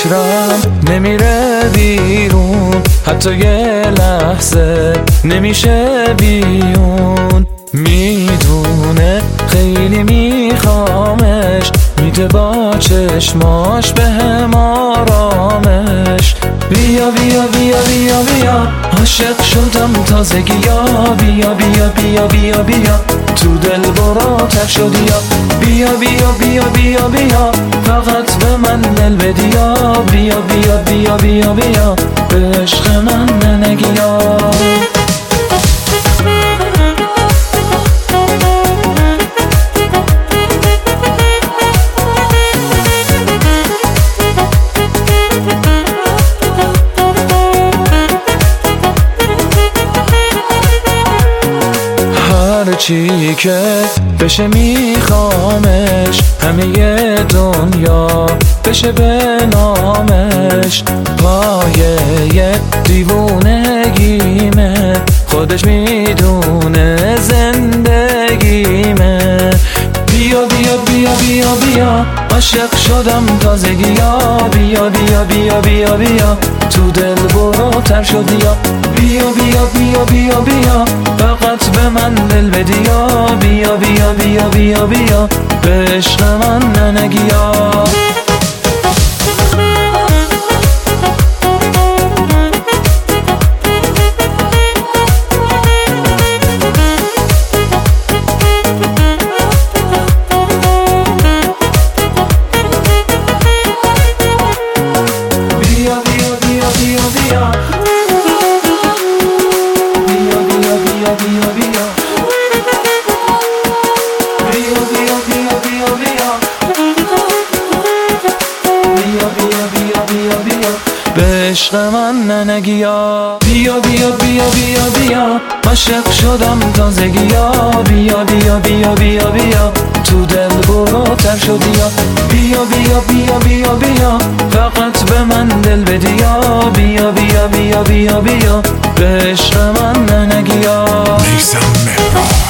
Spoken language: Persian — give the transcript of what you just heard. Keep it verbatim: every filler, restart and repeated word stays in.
فکرم نمیره بیرون، حتی یه لحظه نمیشه بیون. میدونه خیلی میخوامش، میده با چشماش به هم آرامش. بیا بیا بیا بیا بیا عاشق شدم تازگی یا بیا بیا بیا بیا بیا تو دل برو تر شدی یا بیا بیا بیا بیا بیا فقط به من دل بدی یا بیا بیا بیا بیا بیا به عشق من ننگی یا. چی که بشه میخوامش، همه دنیا بشه به نامش. پایه دیوونگیمه، خودش میدونه زندگیمه. بیا بیا بیا بیا بیا عاشق شدم تازگی یا بیا بیا بیا بیا بیا تو دل برو تر شدی یا بیا بیا بیا بیا بیا فقط به من دل بدی یا بیا بیا بیا بیا بیا به عشق من ننگی یا. به عشق من ننگی یا بیا بیا بیا بیا بیا عاشق شدم تازگی یا بیا بیا بیا بیا بیا تو دل برو تر شدی یا بیا بیا بیا بیا بیا فقط به من دل بدی یا بیا بیا بیا بیا بیا به عشق من ننگی یا. میثم مهران